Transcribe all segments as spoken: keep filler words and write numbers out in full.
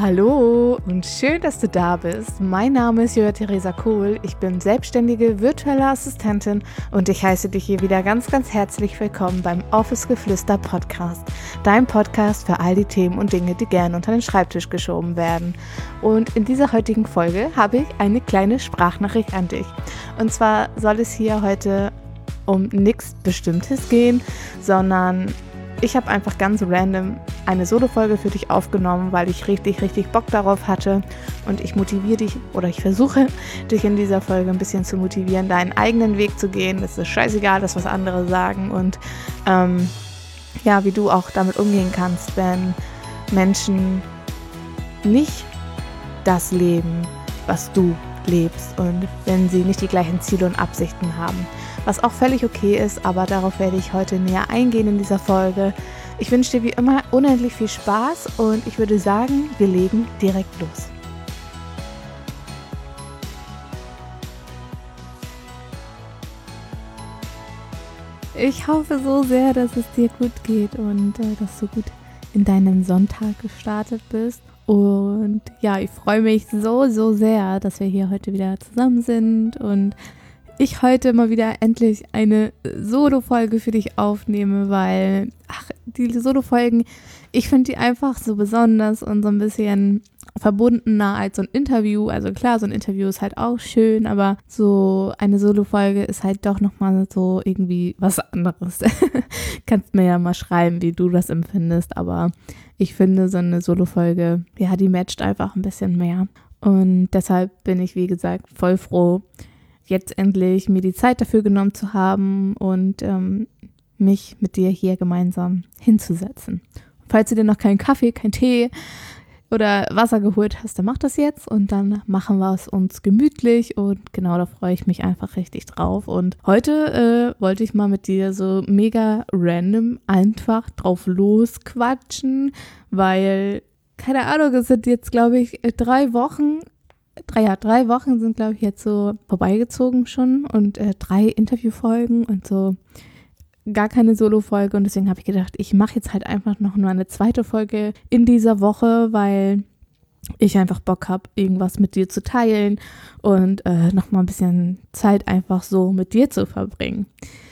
Hallo und schön, dass du da bist. Mein Name ist Joa Theresa Kohl. Ich bin selbstständige virtuelle Assistentin und ich heiße dich hier wieder ganz, ganz herzlich willkommen beim Office Geflüster Podcast. Dein Podcast für all die Themen und Dinge, die gerne unter den Schreibtisch geschoben werden. Und in dieser heutigen Folge habe ich eine kleine Sprachnachricht an dich. Und zwar soll es hier heute um nichts Bestimmtes gehen, sondern ich habe einfach ganz random eine Solo-Folge für dich aufgenommen, weil ich richtig, richtig Bock darauf hatte und ich motiviere dich oder ich versuche dich in dieser Folge ein bisschen zu motivieren, deinen eigenen Weg zu gehen. Es ist scheißegal, das was andere sagen und ähm, ja, wie du auch damit umgehen kannst, wenn Menschen nicht das leben, was du lebst und wenn sie nicht die gleichen Ziele und Absichten haben. Was auch völlig okay ist, aber darauf werde ich heute näher eingehen in dieser Folge. Ich wünsche dir wie immer unendlich viel Spaß und ich würde sagen, wir legen direkt los. Ich hoffe so sehr, dass es dir gut geht und äh, dass du gut in deinen Sonntag gestartet bist. Und ja, ich freue mich so, so sehr, dass wir hier heute wieder zusammen sind und ich heute mal wieder endlich eine Solo-Folge für dich aufnehme, weil, ach, die Solo-Folgen, ich finde die einfach so besonders und so ein bisschen verbundener als so ein Interview. Also klar, so ein Interview ist halt auch schön, aber so eine Solo-Folge ist halt doch nochmal so irgendwie was anderes. Kannst mir ja mal schreiben, wie du das empfindest, aber ich finde so eine Solo-Folge, ja, die matcht einfach ein bisschen mehr. Und deshalb bin ich, wie gesagt, voll froh, jetzt endlich mir die Zeit dafür genommen zu haben und ähm, mich mit dir hier gemeinsam hinzusetzen. Falls du dir noch keinen Kaffee, keinen Tee oder Wasser geholt hast, dann mach das jetzt und dann machen wir es uns gemütlich und genau, da freue ich mich einfach richtig drauf. Und heute äh, wollte ich mal mit dir so mega random einfach drauf losquatschen, weil, keine Ahnung, es sind jetzt, glaube ich, drei Wochen Drei, ja, drei Wochen sind, glaube ich, jetzt so vorbeigezogen schon und äh, drei Interviewfolgen und so gar keine Solo-Folge und deswegen habe ich gedacht, ich mache jetzt halt einfach noch nur eine zweite Folge in dieser Woche, weil ich einfach Bock habe, irgendwas mit dir zu teilen und äh, nochmal ein bisschen Zeit einfach so mit dir zu verbringen.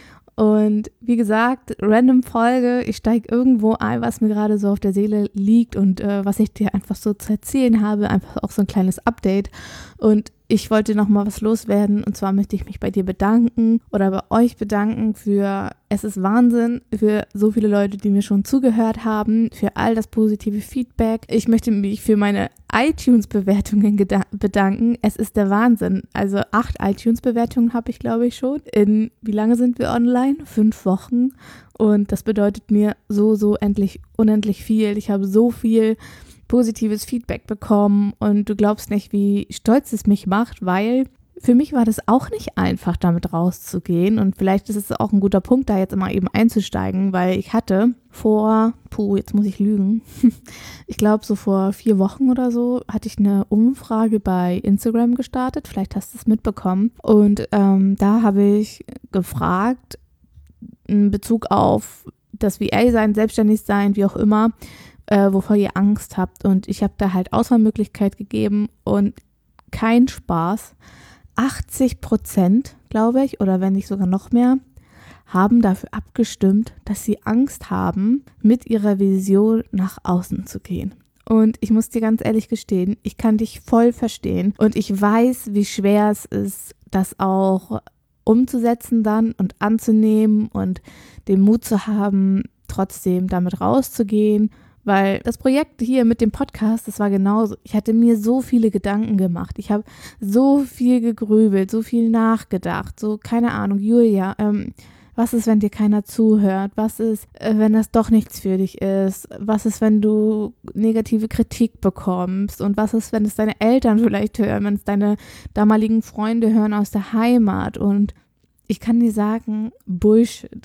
Und wie gesagt, random Folge, ich steige irgendwo ein, was mir gerade so auf der Seele liegt und äh, was ich dir einfach so zu erzählen habe, einfach auch so ein kleines Update. Und ich wollte noch mal was loswerden und zwar möchte ich mich bei dir bedanken oder bei euch bedanken für, es ist Wahnsinn, für so viele Leute, die mir schon zugehört haben, für all das positive Feedback. Ich möchte mich für meine iTunes-Bewertungen geda- bedanken. Es ist der Wahnsinn. Also acht iTunes-Bewertungen habe ich, glaube ich, schon. In, wie lange sind wir online? Fünf Wochen. Und das bedeutet mir so, so endlich, unendlich viel. Ich habe so viel positives Feedback bekommen und du glaubst nicht, wie stolz es mich macht, weil für mich war das auch nicht einfach, damit rauszugehen und vielleicht ist es auch ein guter Punkt, da jetzt immer eben einzusteigen, weil ich hatte vor, puh, jetzt muss ich lügen, ich glaube so vor vier Wochen oder so hatte ich eine Umfrage bei Instagram gestartet, vielleicht hast du es mitbekommen und ähm, da habe ich gefragt in Bezug auf das V A-Sein, Selbstständig-Sein, wie auch immer, Äh, wovor ihr Angst habt und ich habe da halt Auswahlmöglichkeit gegeben und kein Spaß, achtzig Prozent, glaube ich, oder wenn nicht sogar noch mehr, haben dafür abgestimmt, dass sie Angst haben, mit ihrer Vision nach außen zu gehen. Und ich muss dir ganz ehrlich gestehen, ich kann dich voll verstehen und ich weiß, wie schwer es ist, das auch umzusetzen dann und anzunehmen und den Mut zu haben, trotzdem damit rauszugehen. Weil das Projekt hier mit dem Podcast, das war genauso. Ich hatte mir so viele Gedanken gemacht. Ich habe so viel gegrübelt, so viel nachgedacht. So, keine Ahnung, Julia, ähm, was ist, wenn dir keiner zuhört? Was ist, äh, wenn das doch nichts für dich ist? Was ist, wenn du negative Kritik bekommst? Und was ist, wenn es deine Eltern vielleicht hören, wenn es deine damaligen Freunde hören aus der Heimat? Und ich kann dir sagen, Bullshit.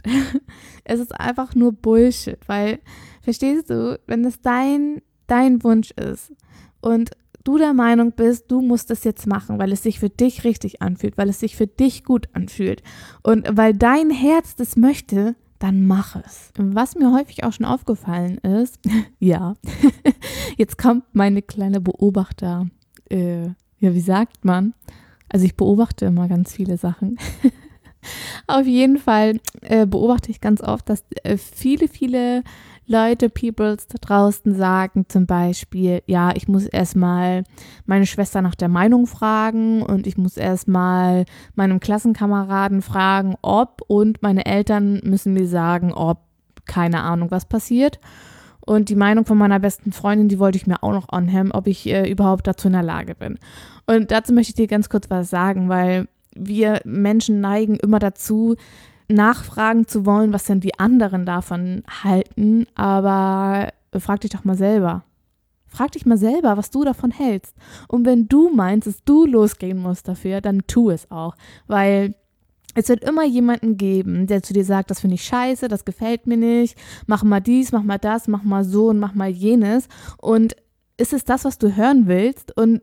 Es ist einfach nur Bullshit, weil, verstehst du, wenn es dein, dein Wunsch ist und du der Meinung bist, du musst das jetzt machen, weil es sich für dich richtig anfühlt, weil es sich für dich gut anfühlt und weil dein Herz das möchte, dann mach es. Was mir häufig auch schon aufgefallen ist, ja, Jetzt kommt meine kleine Beobachter, äh, ja, wie sagt man? Also ich beobachte immer ganz viele Sachen. Auf jeden Fall äh, beobachte ich ganz oft, dass äh, viele, viele Leute, Peoples da draußen sagen zum Beispiel, ja, ich muss erstmal meine Schwester nach der Meinung fragen und ich muss erstmal meinem Klassenkameraden fragen, ob, und meine Eltern müssen mir sagen, ob, keine Ahnung, was passiert. Und die Meinung von meiner besten Freundin, die wollte ich mir auch noch anhören, ob ich äh, überhaupt dazu in der Lage bin. Und dazu möchte ich dir ganz kurz was sagen, weil wir Menschen neigen immer dazu, nachfragen zu wollen, was denn die anderen davon halten, aber frag dich doch mal selber. Frag dich mal selber, was du davon hältst. Und wenn du meinst, dass du losgehen musst dafür, dann tu es auch, weil es wird immer jemanden geben, der zu dir sagt, das finde ich scheiße, das gefällt mir nicht, mach mal dies, mach mal das, mach mal so und mach mal jenes. Und ist es das, was du hören willst? Und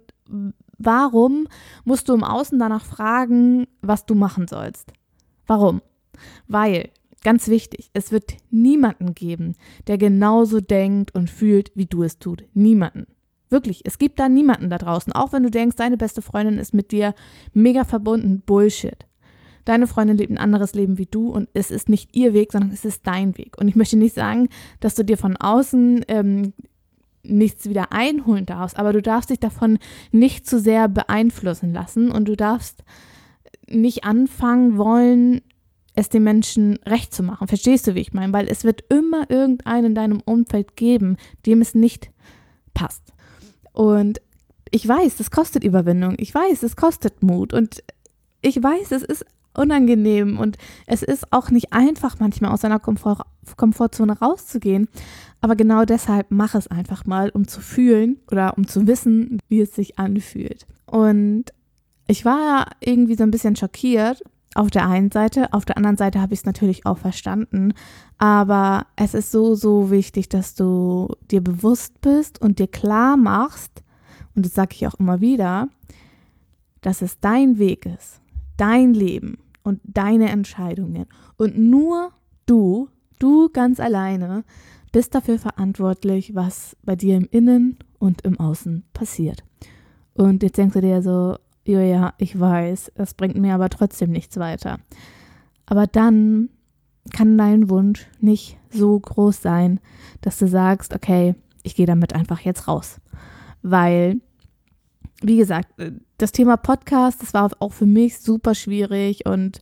warum musst du im Außen danach fragen, was du machen sollst? Warum? Weil, ganz wichtig, es wird niemanden geben, der genauso denkt und fühlt, wie du es tut. Niemanden. Wirklich, es gibt da niemanden da draußen. Auch wenn du denkst, deine beste Freundin ist mit dir mega verbunden. Bullshit. Deine Freundin lebt ein anderes Leben wie du und es ist nicht ihr Weg, sondern es ist dein Weg. Und ich möchte nicht sagen, dass du dir von außen ähm, nichts wieder einholen darfst, aber du darfst dich davon nicht zu sehr beeinflussen lassen und du darfst nicht anfangen wollen, es den Menschen recht zu machen. Verstehst du, wie ich meine? Weil es wird immer irgendeinen in deinem Umfeld geben, dem es nicht passt. Und ich weiß, das kostet Überwindung. Ich weiß, es kostet Mut. Und ich weiß, es ist unangenehm und es ist auch nicht einfach, manchmal aus seiner Komfort- Komfortzone rauszugehen. Aber genau deshalb mach es einfach mal, um zu fühlen oder um zu wissen, wie es sich anfühlt. Und ich war irgendwie so ein bisschen schockiert, auf der einen Seite, auf der anderen Seite habe ich es natürlich auch verstanden, aber es ist so, so wichtig, dass du dir bewusst bist und dir klar machst, und das sage ich auch immer wieder, dass es dein Weg ist, dein Leben und deine Entscheidungen und nur du, du ganz alleine, bist dafür verantwortlich, was bei dir im Innen und im Außen passiert. Und jetzt denkst du dir so, ja, ich weiß, das bringt mir aber trotzdem nichts weiter. Aber dann kann dein Wunsch nicht so groß sein, dass du sagst, okay, ich gehe damit einfach jetzt raus. Weil, wie gesagt, das Thema Podcast, das war auch für mich super schwierig und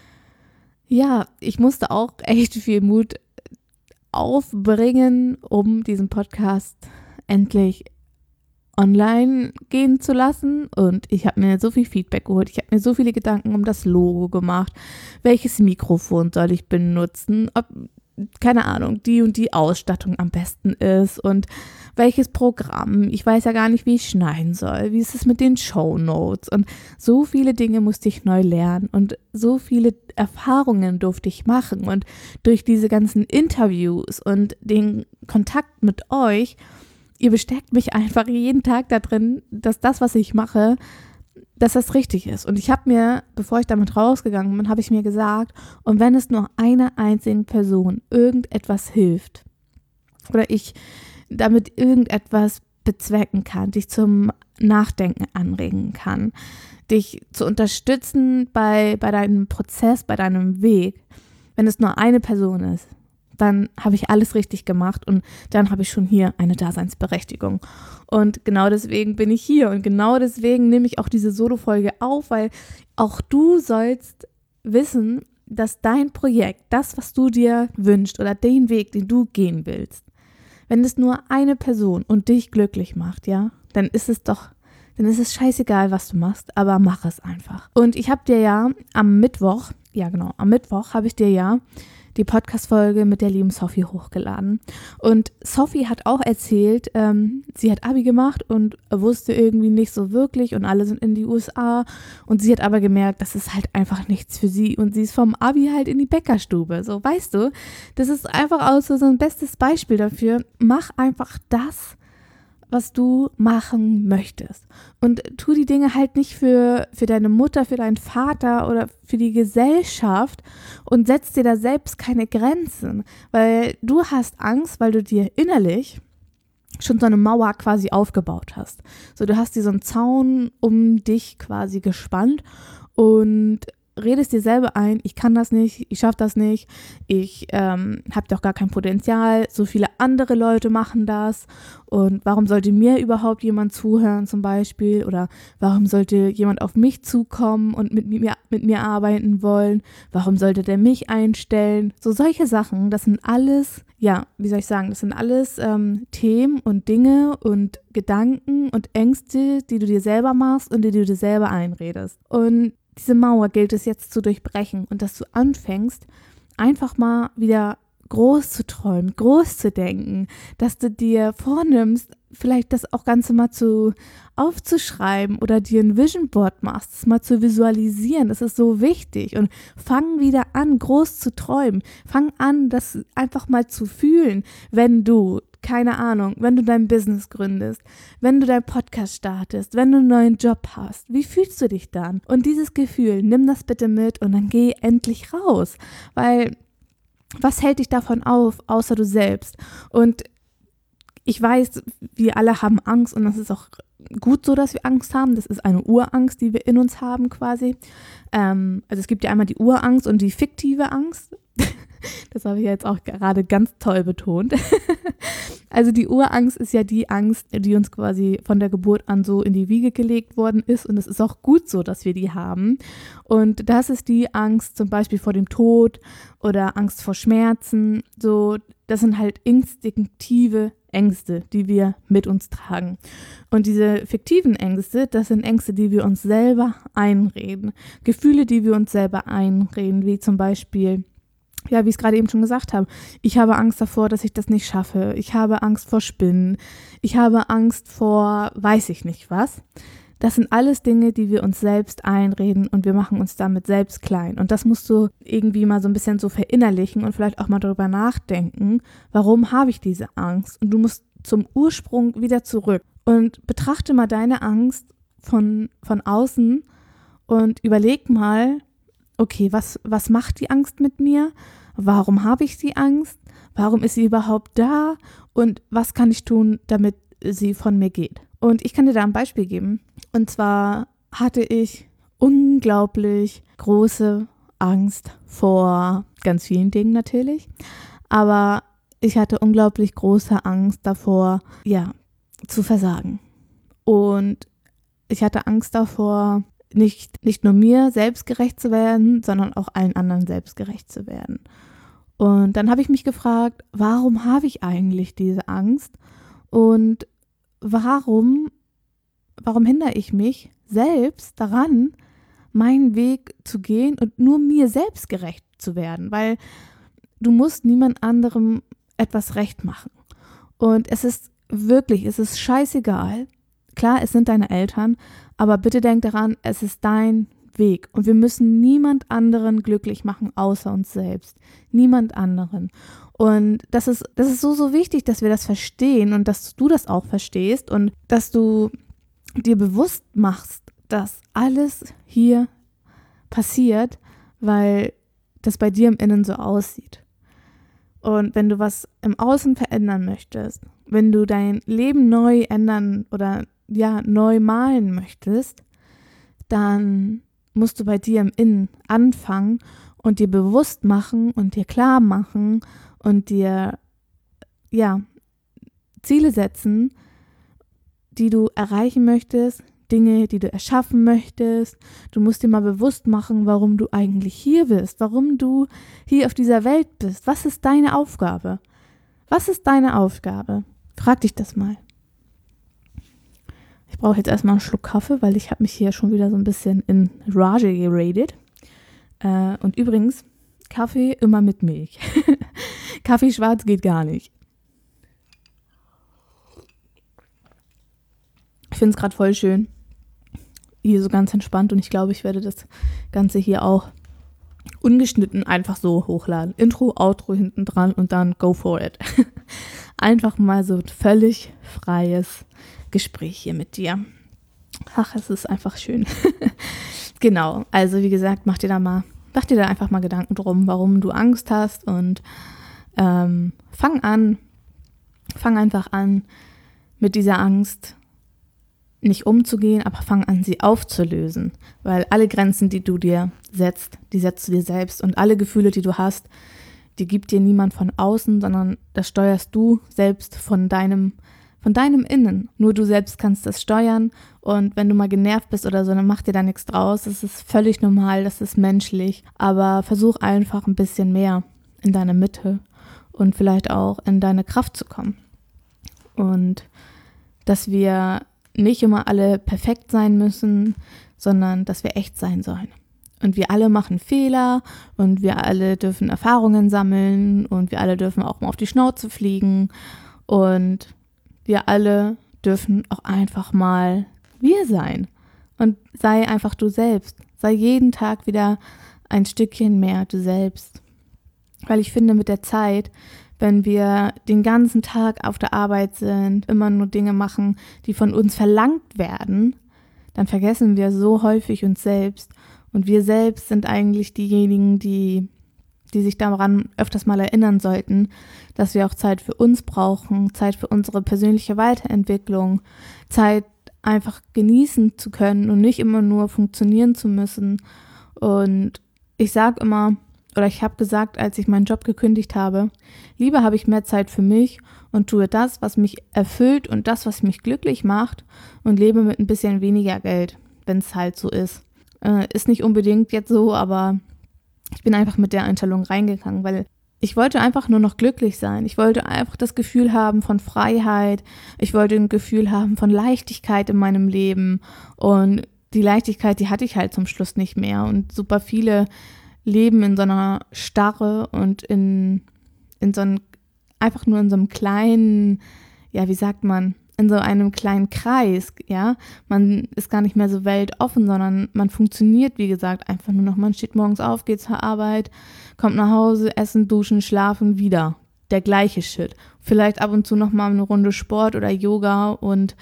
ja, ich musste auch echt viel Mut aufbringen, um diesen Podcast endlich online gehen zu lassen und ich habe mir so viel Feedback geholt, ich habe mir so viele Gedanken um das Logo gemacht, welches Mikrofon soll ich benutzen, ob, keine Ahnung, die und die Ausstattung am besten ist und welches Programm, ich weiß ja gar nicht, wie ich schneiden soll, wie ist es mit den Shownotes und so viele Dinge musste ich neu lernen und so viele Erfahrungen durfte ich machen und durch diese ganzen Interviews und den Kontakt mit euch, ihr bestärkt mich einfach jeden Tag da drin, dass das, was ich mache, dass das richtig ist. Und ich habe mir, bevor ich damit rausgegangen bin, habe ich mir gesagt, und wenn es nur einer einzigen Person irgendetwas hilft oder ich damit irgendetwas bezwecken kann, dich zum Nachdenken anregen kann, dich zu unterstützen bei, bei deinem Prozess, bei deinem Weg, wenn es nur eine Person ist, dann habe ich alles richtig gemacht und dann habe ich schon hier eine Daseinsberechtigung. Und genau deswegen bin ich hier und genau deswegen nehme ich auch diese Solo-Folge auf, weil auch du sollst wissen, dass dein Projekt, das, was du dir wünschst oder den Weg, den du gehen willst, wenn es nur eine Person und dich glücklich macht, ja, dann ist es doch, dann ist es scheißegal, was du machst, aber mach es einfach. Und ich habe dir ja am Mittwoch, ja genau, am Mittwoch habe ich dir ja die Podcast-Folge mit der lieben Sophie hochgeladen. Und Sophie hat auch erzählt, ähm, sie hat Abi gemacht und wusste irgendwie nicht so wirklich und alle sind in die U S A und sie hat aber gemerkt, das ist halt einfach nichts für sie und sie ist vom Abi halt in die Bäckerstube. So, weißt du, das ist einfach auch so, so ein bestes Beispiel dafür. Mach einfach das, was du machen möchtest. Und tu die Dinge halt nicht für, für deine Mutter, für deinen Vater oder für die Gesellschaft und setz dir da selbst keine Grenzen, weil du hast Angst, weil du dir innerlich schon so eine Mauer quasi aufgebaut hast. So, du hast dir so einen Zaun um dich quasi gespannt und redest dir selber ein, ich kann das nicht, ich schaffe das nicht, ich ähm, habe doch gar kein Potenzial, so viele andere Leute machen das und warum sollte mir überhaupt jemand zuhören zum Beispiel oder warum sollte jemand auf mich zukommen und mit mir, mit mir arbeiten wollen, warum sollte der mich einstellen, so solche Sachen, das sind alles, ja, wie soll ich sagen, das sind alles ähm, Themen und Dinge und Gedanken und Ängste, die du dir selber machst und die du dir selber einredest. Und diese Mauer gilt es jetzt zu durchbrechen und dass du anfängst, einfach mal wieder groß zu träumen, groß zu denken, dass du dir vornimmst, vielleicht das auch Ganze mal zu aufzuschreiben oder dir ein Vision Board machst, das mal zu visualisieren, das ist so wichtig und fang wieder an, groß zu träumen, fang an, das einfach mal zu fühlen, wenn du keine Ahnung, wenn du dein Business gründest, wenn du deinen Podcast startest, wenn du einen neuen Job hast, wie fühlst du dich dann? Und dieses Gefühl, nimm das bitte mit und dann geh endlich raus, weil was hält dich davon auf, außer du selbst? Und ich weiß, wir alle haben Angst und das ist auch gut so, dass wir Angst haben. Das ist eine Urangst, die wir in uns haben quasi. Ähm, also es gibt ja einmal die Urangst und die fiktive Angst. Das habe ich jetzt auch gerade ganz toll betont. Also die Urangst ist ja die Angst, die uns quasi von der Geburt an so in die Wiege gelegt worden ist und es ist auch gut so, dass wir die haben. Und das ist die Angst zum Beispiel vor dem Tod oder Angst vor Schmerzen. So, das sind halt instinktive Ängste, die wir mit uns tragen. Und diese fiktiven Ängste, das sind Ängste, die wir uns selber einreden. Gefühle, die wir uns selber einreden, wie zum Beispiel, ja, wie ich es gerade eben schon gesagt habe, ich habe Angst davor, dass ich das nicht schaffe. Ich habe Angst vor Spinnen. Ich habe Angst vor weiß ich nicht was. Das sind alles Dinge, die wir uns selbst einreden und wir machen uns damit selbst klein. Und das musst du irgendwie mal so ein bisschen so verinnerlichen und vielleicht auch mal darüber nachdenken, warum habe ich diese Angst? Und du musst zum Ursprung wieder zurück und betrachte mal deine Angst von, von außen und überleg mal, okay, was, was macht die Angst mit mir? Warum habe ich die Angst? Warum ist sie überhaupt da? Und was kann ich tun, damit sie von mir geht? Und ich kann dir da ein Beispiel geben. Und zwar hatte ich unglaublich große Angst vor ganz vielen Dingen natürlich. Aber ich hatte unglaublich große Angst davor, ja, zu versagen. Und ich hatte Angst davor, nicht, nicht nur mir selbst gerecht zu werden, sondern auch allen anderen selbst gerecht zu werden. Und dann habe ich mich gefragt, warum habe ich eigentlich diese Angst? Und warum, warum hindere ich mich selbst daran, meinen Weg zu gehen und nur mir selbst gerecht zu werden? Weil du musst niemand anderem etwas recht machen. Und es ist wirklich, es ist scheißegal. Klar, es sind deine Eltern, aber bitte denk daran, es ist dein Weg. Und wir müssen niemand anderen glücklich machen, außer uns selbst. Niemand anderen. Und das ist, das ist so, so wichtig, dass wir das verstehen und dass du das auch verstehst und dass du dir bewusst machst, dass alles hier passiert, weil das bei dir im Innen so aussieht. Und wenn du was im Außen verändern möchtest, wenn du dein Leben neu ändern oder ja, neu malen möchtest, dann musst du bei dir im Innen anfangen und dir bewusst machen und dir klar machen und dir, ja, Ziele setzen, die du erreichen möchtest, Dinge, die du erschaffen möchtest. Du musst dir mal bewusst machen, warum du eigentlich hier bist, warum du hier auf dieser Welt bist. Was ist deine Aufgabe? Was ist deine Aufgabe? Frag dich das mal. Ich brauche jetzt erstmal einen Schluck Kaffee, weil ich habe mich hier schon wieder so ein bisschen in Rage geredet. Äh, und übrigens, Kaffee immer mit Milch. Kaffee schwarz geht gar nicht. Ich finde es gerade voll schön. Hier so ganz entspannt und ich glaube, ich werde das Ganze hier auch ungeschnitten einfach so hochladen. Intro, Outro hinten dran und dann go for it. Einfach mal so ein völlig freies Gespräch hier mit dir. Ach, es ist einfach schön. Genau, also wie gesagt, mach dir da mal, mach dir da einfach mal Gedanken drum, warum du Angst hast und ähm, fang an, fang einfach an, mit dieser Angst nicht umzugehen, aber fang an, sie aufzulösen. Weil alle Grenzen, die du dir setzt, die setzt du dir selbst. Und alle Gefühle, die du hast, die gibt dir niemand von außen, sondern das steuerst du selbst von deinem, von deinem Innen. Nur du selbst kannst das steuern. Und wenn du mal genervt bist oder so, dann mach dir da nichts draus. Das ist völlig normal, das ist menschlich. Aber versuch einfach ein bisschen mehr in deine Mitte und vielleicht auch in deine Kraft zu kommen. Und dass wir nicht immer alle perfekt sein müssen, sondern dass wir echt sein sollen. Und wir alle machen Fehler und wir alle dürfen Erfahrungen sammeln und wir alle dürfen auch mal auf die Schnauze fliegen und wir alle dürfen auch einfach mal wir sein. Und sei einfach du selbst. Sei jeden Tag wieder ein Stückchen mehr du selbst. Weil ich finde, mit der Zeit, wenn wir den ganzen Tag auf der Arbeit sind, immer nur Dinge machen, die von uns verlangt werden, dann vergessen wir so häufig uns selbst. Und wir selbst sind eigentlich diejenigen, die, die sich daran öfters mal erinnern sollten, dass wir auch Zeit für uns brauchen, Zeit für unsere persönliche Weiterentwicklung, Zeit einfach genießen zu können und nicht immer nur funktionieren zu müssen. Und ich sage immer, oder ich habe gesagt, als ich meinen Job gekündigt habe, lieber habe ich mehr Zeit für mich und tue das, was mich erfüllt und das, was mich glücklich macht und lebe mit ein bisschen weniger Geld, wenn es halt so ist. Äh, ist nicht unbedingt jetzt so, aber ich bin einfach mit der Einstellung reingegangen, weil ich wollte einfach nur noch glücklich sein. Ich wollte einfach das Gefühl haben von Freiheit. Ich wollte ein Gefühl haben von Leichtigkeit in meinem Leben. Und die Leichtigkeit, die hatte ich halt zum Schluss nicht mehr. Und super viele leben in so einer Starre und in, in so einem, einfach nur in so einem kleinen, ja, wie sagt man, in so einem kleinen Kreis, ja. Man ist gar nicht mehr so weltoffen, sondern man funktioniert, wie gesagt, einfach nur noch. Man steht morgens auf, geht zur Arbeit, kommt nach Hause, essen, duschen, schlafen, wieder. Der gleiche Shit. Vielleicht ab und zu noch mal eine Runde Sport oder Yoga und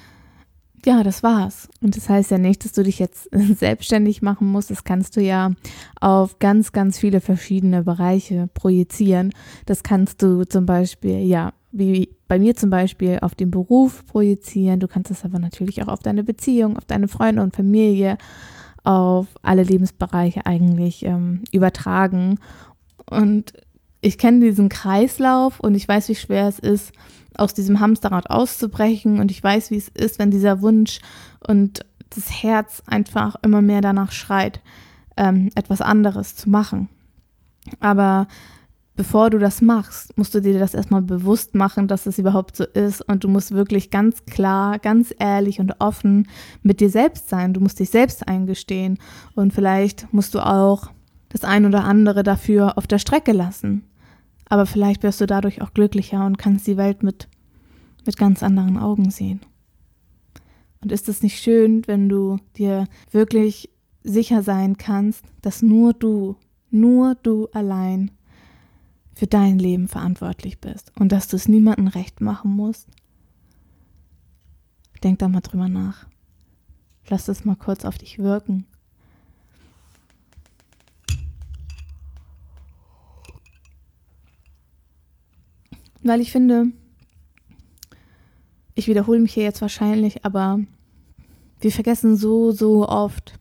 ja, das war's. Und das heißt ja nicht, dass du dich jetzt selbstständig machen musst. Das kannst du ja auf ganz, ganz viele verschiedene Bereiche projizieren. Das kannst du zum Beispiel, ja, wie bei mir zum Beispiel, auf den Beruf projizieren. Du kannst es aber natürlich auch auf deine Beziehung, auf deine Freunde und Familie, auf alle Lebensbereiche eigentlich ähm, übertragen. Und ich kenne diesen Kreislauf und ich weiß, wie schwer es ist, aus diesem Hamsterrad auszubrechen, und ich weiß, wie es ist, wenn dieser Wunsch und das Herz einfach immer mehr danach schreit, ähm, etwas anderes zu machen. Aber bevor du das machst, musst du dir das erstmal bewusst machen, dass es überhaupt so ist, und du musst wirklich ganz klar, ganz ehrlich und offen mit dir selbst sein. Du musst dich selbst eingestehen, und vielleicht musst du auch das ein oder andere dafür auf der Strecke lassen. Aber vielleicht wirst du dadurch auch glücklicher und kannst die Welt mit, mit ganz anderen Augen sehen. Und ist es nicht schön, wenn du dir wirklich sicher sein kannst, dass nur du, nur du allein für dein Leben verantwortlich bist und dass du es niemandem recht machen musst? Denk da mal drüber nach. Lass es mal kurz auf dich wirken. Weil ich finde, ich wiederhole mich hier jetzt wahrscheinlich, aber wir vergessen so, so oft,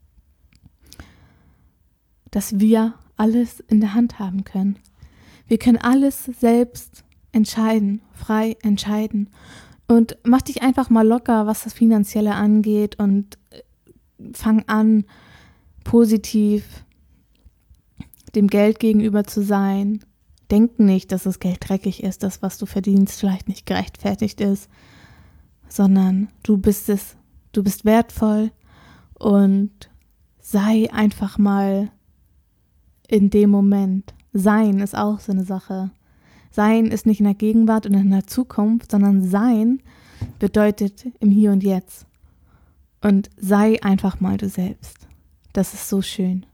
dass wir alles in der Hand haben können. Wir können alles selbst entscheiden, frei entscheiden. Und mach dich einfach mal locker, was das Finanzielle angeht, und fang an, positiv dem Geld gegenüber zu sein. Denk nicht, dass das Geld dreckig ist, das, was du verdienst, vielleicht nicht gerechtfertigt ist, sondern du bist es, du bist wertvoll, und sei einfach mal in dem Moment. Sein ist auch so eine Sache. Sein ist nicht in der Gegenwart und in der Zukunft, sondern sein bedeutet im Hier und Jetzt. Und sei einfach mal du selbst. Das ist so schön.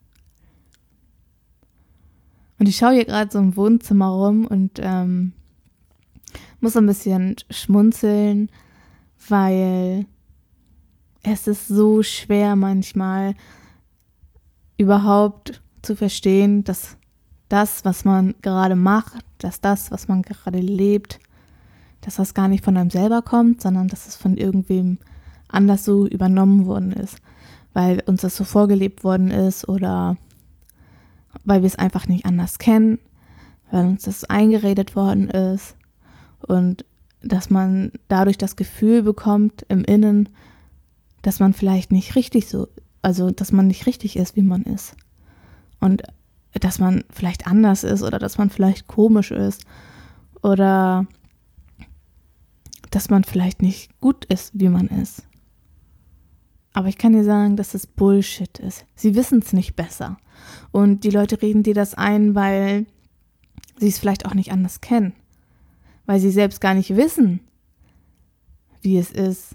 Und ich schaue hier gerade so im Wohnzimmer rum und ähm, muss so ein bisschen schmunzeln, weil es ist so schwer manchmal überhaupt zu verstehen, dass das, was man gerade macht, dass das, was man gerade lebt, dass das gar nicht von einem selber kommt, sondern dass es von irgendwem anders so übernommen worden ist, weil uns das so vorgelebt worden ist oder weil wir es einfach nicht anders kennen, weil uns das eingeredet worden ist und dass man dadurch das Gefühl bekommt im Innen, dass man vielleicht nicht richtig so, also dass man nicht richtig ist, wie man ist und dass man vielleicht anders ist oder dass man vielleicht komisch ist oder dass man vielleicht nicht gut ist, wie man ist. Aber ich kann dir sagen, dass es Bullshit ist. Sie wissen es nicht besser. Und die Leute reden dir das ein, weil sie es vielleicht auch nicht anders kennen. Weil sie selbst gar nicht wissen, wie es ist.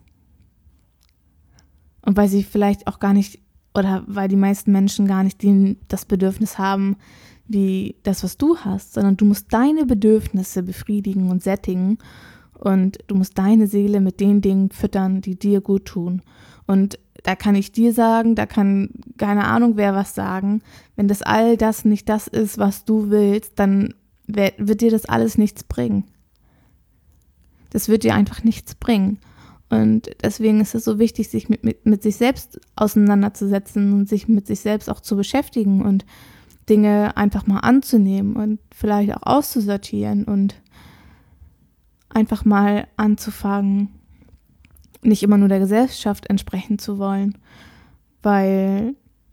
Und weil sie vielleicht auch gar nicht, oder weil die meisten Menschen gar nicht die, das Bedürfnis haben, wie das, was du hast, sondern du musst deine Bedürfnisse befriedigen und sättigen und du musst deine Seele mit den Dingen füttern, die dir gut tun. Und da kann ich dir sagen, da kann keine Ahnung wer was sagen, wenn das all das nicht das ist, was du willst, dann wird dir das alles nichts bringen. Das wird dir einfach nichts bringen. Und deswegen ist es so wichtig, sich mit, mit, mit sich selbst auseinanderzusetzen und sich mit sich selbst auch zu beschäftigen und Dinge einfach mal anzunehmen und vielleicht auch auszusortieren und einfach mal anzufangen, nicht immer nur der Gesellschaft entsprechen zu wollen, weil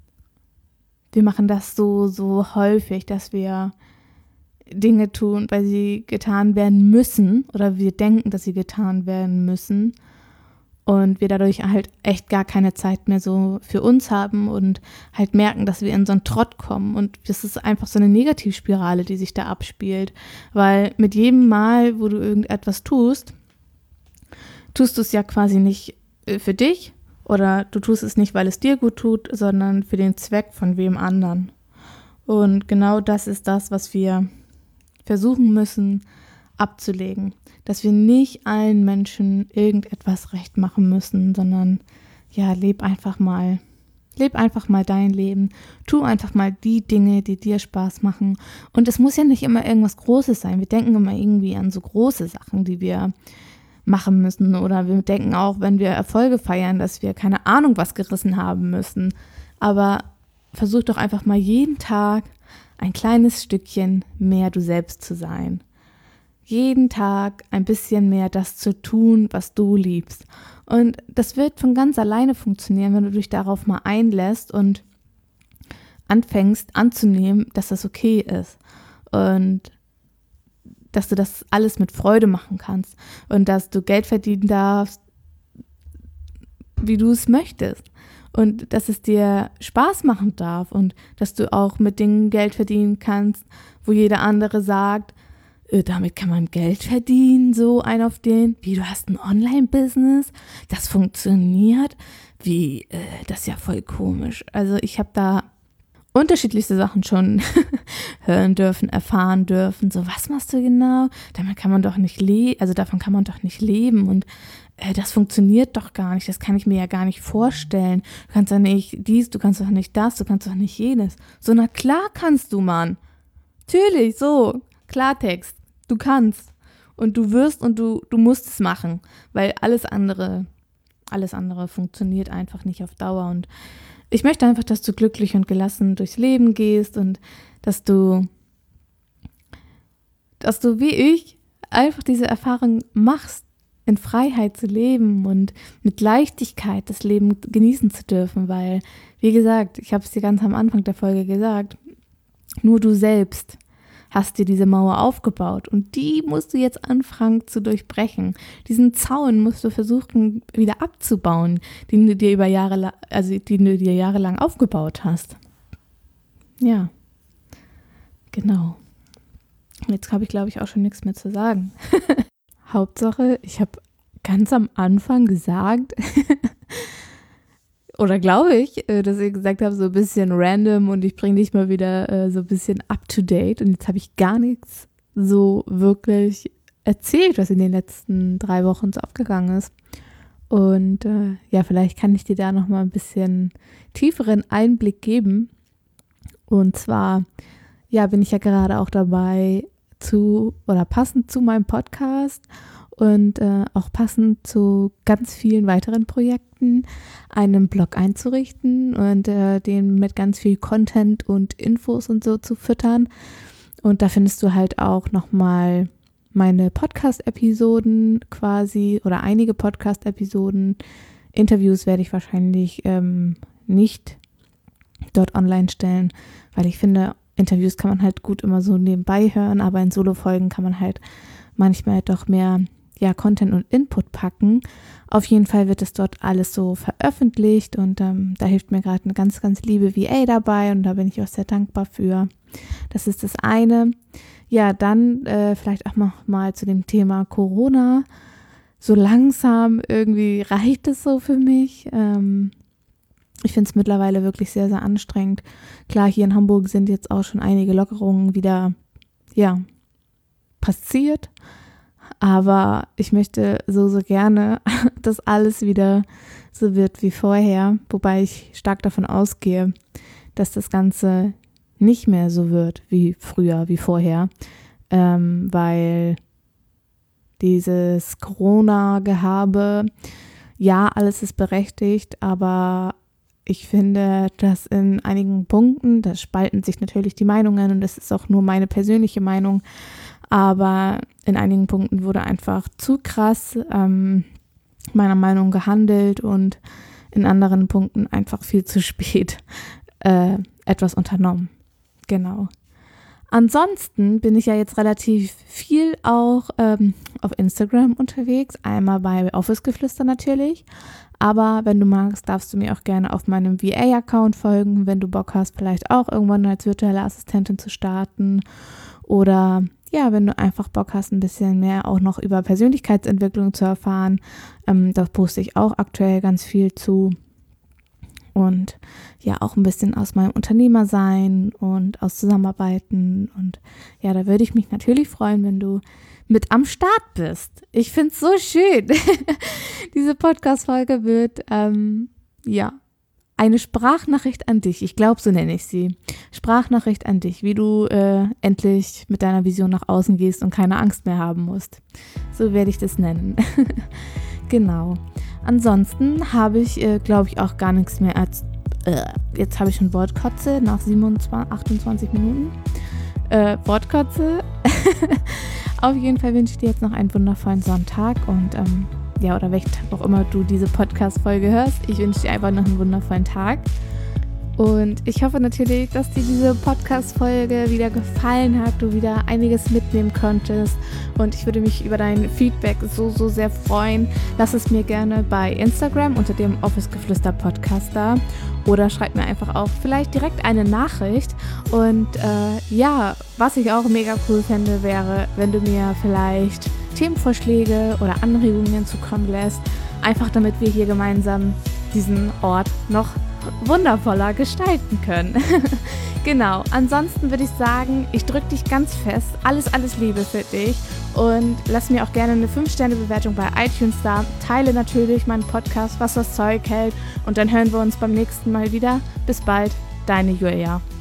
wir machen das so, so häufig, dass wir Dinge tun, weil sie getan werden müssen oder wir denken, dass sie getan werden müssen und wir dadurch halt echt gar keine Zeit mehr so für uns haben und halt merken, dass wir in so einen Trott kommen und das ist einfach so eine Negativspirale, die sich da abspielt, weil mit jedem Mal, wo du irgendetwas tust, tust du es ja quasi nicht für dich oder du tust es nicht, weil es dir gut tut, sondern für den Zweck von wem anderen. Und genau das ist das, was wir versuchen müssen abzulegen, dass wir nicht allen Menschen irgendetwas recht machen müssen, sondern ja, leb einfach mal, leb einfach mal dein Leben, tu einfach mal die Dinge, die dir Spaß machen und es muss ja nicht immer irgendwas Großes sein, wir denken immer irgendwie an so große Sachen, die wir machen müssen oder wir denken auch, wenn wir Erfolge feiern, dass wir keine Ahnung was gerissen haben müssen, aber versuch doch einfach mal jeden Tag ein kleines Stückchen mehr du selbst zu sein. Jeden Tag ein bisschen mehr das zu tun, was du liebst. Und das wird von ganz alleine funktionieren, wenn du dich darauf mal einlässt und anfängst anzunehmen, dass das okay ist. Und dass du das alles mit Freude machen kannst. Und dass du Geld verdienen darfst, wie du es möchtest. Und dass es dir Spaß machen darf und dass du auch mit Dingen Geld verdienen kannst, wo jeder andere sagt, äh, damit kann man Geld verdienen, so ein auf den, wie du hast ein Online-Business, das funktioniert, wie, äh, das ist ja voll komisch. Also ich habe da unterschiedlichste Sachen schon hören dürfen, erfahren dürfen, so was machst du genau, damit kann man doch nicht leben, also davon kann man doch nicht leben und äh, das funktioniert doch gar nicht, das kann ich mir ja gar nicht vorstellen, du kannst doch nicht dies, du kannst doch nicht das, du kannst doch nicht jenes, so na klar kannst du, Mann, natürlich, so, Klartext, du kannst und du wirst und du, du musst es machen, weil alles andere, alles andere funktioniert einfach nicht auf Dauer und ich möchte einfach, dass du glücklich und gelassen durchs Leben gehst und dass du, dass du wie ich einfach diese Erfahrung machst, in Freiheit zu leben und mit Leichtigkeit das Leben genießen zu dürfen, weil, wie gesagt, ich habe es dir ganz am Anfang der Folge gesagt, nur du selbst hast dir diese Mauer aufgebaut und die musst du jetzt anfangen zu durchbrechen. Diesen Zaun musst du versuchen wieder abzubauen, den du dir über Jahre, also den du dir jahrelang aufgebaut hast. Ja, genau. Jetzt habe ich, glaube ich, auch schon nichts mehr zu sagen. Hauptsache, ich habe ganz am Anfang gesagt, oder glaube ich, dass ich gesagt habe, so ein bisschen random und ich bringe dich mal wieder äh, so ein bisschen up to date. Und jetzt habe ich gar nichts so wirklich erzählt, was in den letzten drei Wochen so abgegangen ist. Und äh, ja, vielleicht kann ich dir da nochmal ein bisschen tieferen Einblick geben. Und zwar, ja, bin ich ja gerade auch dabei zu, oder passend zu meinem Podcast und äh, auch passend zu ganz vielen weiteren Projekten einen Blog einzurichten und äh, den mit ganz viel Content und Infos und so zu füttern. Und da findest du halt auch nochmal meine Podcast-Episoden quasi oder einige Podcast-Episoden. Interviews werde ich wahrscheinlich ähm, nicht dort online stellen, weil ich finde, Interviews kann man halt gut immer so nebenbei hören, aber in Solo-Folgen kann man halt manchmal doch mehr ja, Content und Input packen. Auf jeden Fall wird es dort alles so veröffentlicht und ähm, da hilft mir gerade eine ganz, ganz liebe V A dabei und da bin ich auch sehr dankbar für. Das ist das eine. Ja, dann äh, vielleicht auch noch mal zu dem Thema Corona. So langsam irgendwie reicht es so für mich. Ähm, ich finde es mittlerweile wirklich sehr, sehr anstrengend. Klar, hier in Hamburg sind jetzt auch schon einige Lockerungen wieder, ja, passiert. Aber ich möchte so, so gerne, dass alles wieder so wird wie vorher. Wobei ich stark davon ausgehe, dass das Ganze nicht mehr so wird wie früher, wie vorher. Ähm, weil dieses Corona-Gehabe, ja, alles ist berechtigt, aber ich finde, dass in einigen Punkten, da spalten sich natürlich die Meinungen und das ist auch nur meine persönliche Meinung, aber in einigen Punkten wurde einfach zu krass ähm, meiner Meinung gehandelt und in anderen Punkten einfach viel zu spät äh, etwas unternommen. Genau. Ansonsten bin ich ja jetzt relativ viel auch ähm, auf Instagram unterwegs, einmal bei Office-Geflüster natürlich, aber wenn du magst, darfst du mir auch gerne auf meinem V A-Account folgen, wenn du Bock hast, vielleicht auch irgendwann als virtuelle Assistentin zu starten oder ja, wenn du einfach Bock hast, ein bisschen mehr auch noch über Persönlichkeitsentwicklung zu erfahren, ähm, da poste ich auch aktuell ganz viel zu. Und ja, auch ein bisschen aus meinem Unternehmersein und aus Zusammenarbeiten. Und ja, da würde ich mich natürlich freuen, wenn du mit am Start bist. Ich finde es so schön. Diese Podcast-Folge wird, ähm, ja, eine Sprachnachricht an dich. Ich glaube, so nenne ich sie. Sprachnachricht an dich, wie du äh, endlich mit deiner Vision nach außen gehst und keine Angst mehr haben musst. So werde ich das nennen. Genau. Ansonsten habe ich, äh, glaube ich, auch gar nichts mehr als, äh, jetzt habe ich schon Wortkotze nach siebenundzwanzig, achtundzwanzig Minuten. Äh, Wortkotze. Auf jeden Fall wünsche ich dir jetzt noch einen wundervollen Sonntag und ähm, ja, oder welchen Tag auch immer du diese Podcast-Folge hörst. Ich wünsche dir einfach noch einen wundervollen Tag. Und ich hoffe natürlich, dass dir diese Podcast-Folge wieder gefallen hat, du wieder einiges mitnehmen konntest und ich würde mich über dein Feedback so, so sehr freuen. Lass es mir gerne bei Instagram unter dem Office-Geflüster-Podcast da oder schreib mir einfach auch vielleicht direkt eine Nachricht und äh, ja, was ich auch mega cool fände, wäre, wenn du mir vielleicht Themenvorschläge oder Anregungen zukommen lässt, einfach damit wir hier gemeinsam diesen Ort noch wundervoller gestalten können. Genau, ansonsten würde ich sagen, ich drücke dich ganz fest, alles, alles Liebe für dich und lass mir auch gerne eine fünf Sterne Bewertung bei iTunes da, teile natürlich meinen Podcast, was das Zeug hält und dann hören wir uns beim nächsten Mal wieder. Bis bald, deine Julia.